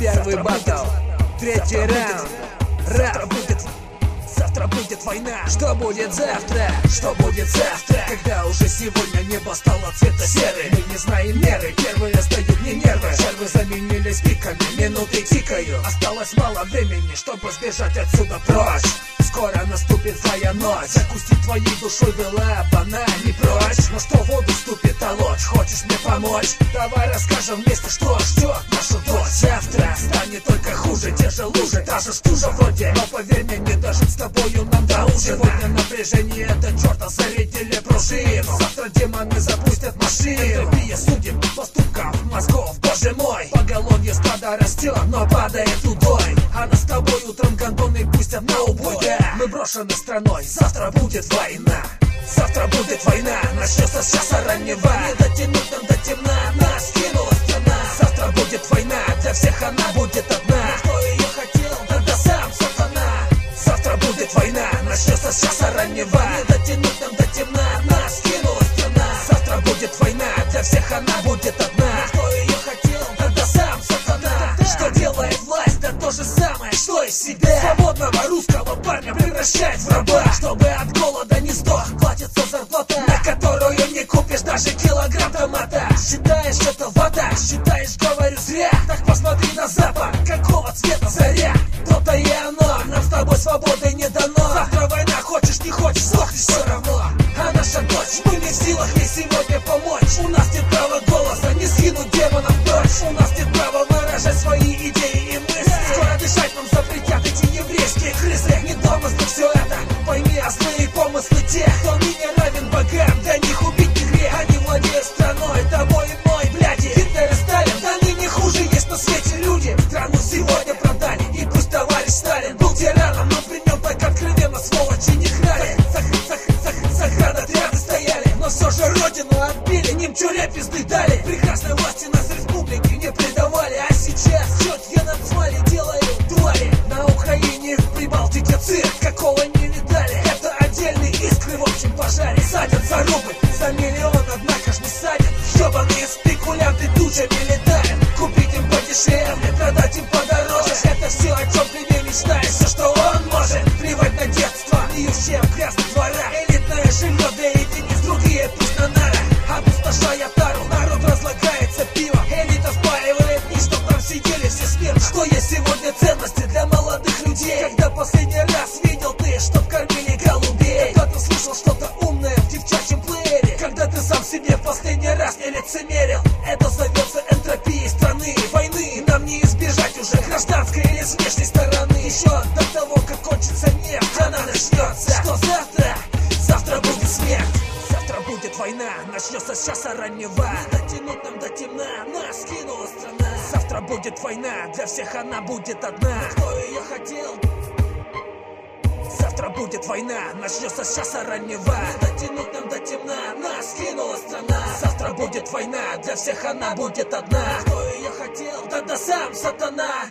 Первый батл, третий раунд. Завтра будет война. Что будет завтра? Что будет завтра? Когда уже сегодня небо стало цвета серый. Мы не знаем меры, первые сдают мне нервы. Червы заменились пиками, минуты тикают. Осталось мало времени, чтобы сбежать отсюда прочь. Скоро наступит твоя ночь. Закусить твоей душой была бы она не прочь. Но что в воду ступит толочь? Хочешь мне помочь? Давай расскажем вместе, что ждет нашу дочь. Завтра станет только хуже. Те же лужи, та же стужа вроде. Но поверь мне, не дожить с тобою нам до ужина. Сегодня напряжение, это черта зарядили пружину. Завтра демоны запустят машину. Энтропия судеб, поступков, мозгов, боже мой. Поголовье стада растет, но падает удой. А нас с тобой утром гондоны пустят на убой. Мы брошены страной, завтра будет война. Завтра будет война, начнется с часа раннего. Не дотянуть нам до темна, нас кинула страна. Завтра будет война, для всех она будет одна. Кто ее хотел, тогда сам сатана. Завтра будет война, начнется с часа раннего. Не дотянуть нам до темна, нас кинула страна. Завтра будет война, для всех она будет одна. Кто ее хотел, тогда сам сатана. Что делает власть, да то же самое, что и себя. Свободного русского парня превращает в раба. Чтобы от голода не сдох, платится зарплата, на которую не купишь даже килограмм томата. Считаешь, это вода, считаешь, говорю зря. Так посмотри на запад, какого цвета заря. То-то и оно, нам с тобой свободы не дано. Завтра война, хочешь не хочешь, сдохнешь все равно. А наша дочь, мы не в силах ей сегодня помочь. У нас нет права голоса, не скинуть демонов дочь. У нас нет права выражать свои идеи и мысли. Скоро дышать нам запретят эти еврейские крысы. Не домыслы все это, пойми, а злые помыслы тех, кто не равен богам. Для них убить не грех, они владеют страной, тобой и мой, бляди. Гитлер и Сталин, да ныне хуже есть на свете люди. Страну сегодня продали, и пусть товарищ Сталин был тираном, но при нем так откровенно сволочи не храли. Заградотряды стояли, но все же родину отбили, немчуре пизды дали. Прекрасной власти нас республики не предавали, а сейчас четкие назвали, делают твари. На Украине, в Прибалтике цирк, какого не видали. Это отдельные искры в общем пожаре. Садят за рубль, за миллион, однако ж не садят. Ёбаные спекулянты тучами летают. Купить им подешевле, продать им подороже. Это все, о чем ты не мечтаешь, все, что он может. Плевать на детство, пьющие в грязных дворах. Элитное жилье для единиц, другие пусть на нарах. Опустошая тару, народ разлагается пивом. Элита спаивает дни, чтоб там сидели все смертно. Что есть сегодня ценности для молодых людей? Когда последний раз видел ты, чтоб кормили голубей? Когда ты слышал что-то умное в девчачьем плеере? Когда ты сам себе последний раз не лицемерил? Это зовется энтропией страны. Войны нам не избежать уже, гражданской или с внешней стороны. Еще до того, как кончится нефть, она начнется. Что завтра? Завтра будет смерть. Завтра будет война, начнется с часа раннего. Не дотянуть нам до темна, нас кинула страна. Завтра будет война, для всех она будет одна. Кто ее хотел? Завтра будет война, начнется с часа раннего. Не дотянуть нам до темна, нас кинула страна. Завтра будет война, для всех она будет одна. Кто ее хотел? Тогда сам сатана.